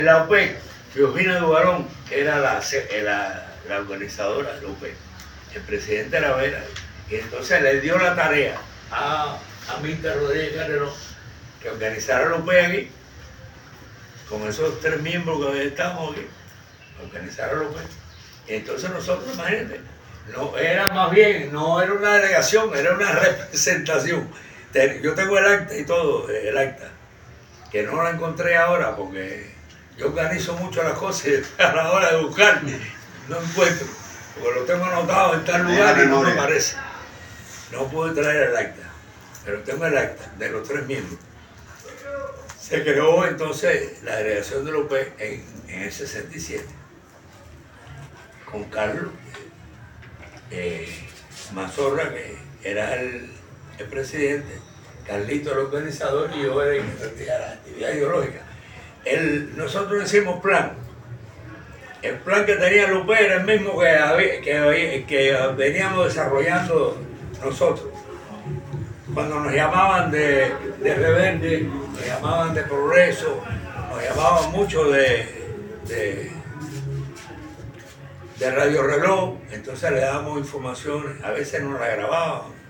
La UP, Georgina Duvarón era la organizadora de la UP, el presidente era Vera, y entonces le dio la tarea a Mita Rodríguez Carrero que organizara la UP aquí, con esos 3 miembros que estamos aquí, organizara la UP. Y entonces nosotros, imagínate, no era más bien, no era una delegación, era una representación. Yo tengo el acta y todo, el acta, que no la encontré ahora porque yo organizo mucho las cosas y a la hora de buscar no encuentro, porque lo tengo anotado en tal lugar y no me aparece. No pude traer el acta, pero tengo el acta de los 3 miembros. Se creó entonces la delegación de López en el 67, con Carlos Mazorra, que era el presidente, Carlito el organizador y yo era el que trataba la actividad ideológica. Nosotros hicimos plan. El plan que tenía Lupe era el mismo que veníamos desarrollando nosotros. Cuando nos llamaban de rebelde, nos llamaban de progreso, nos llamaban mucho de Radio Reloj, entonces le dábamos información, a veces nos la grababan.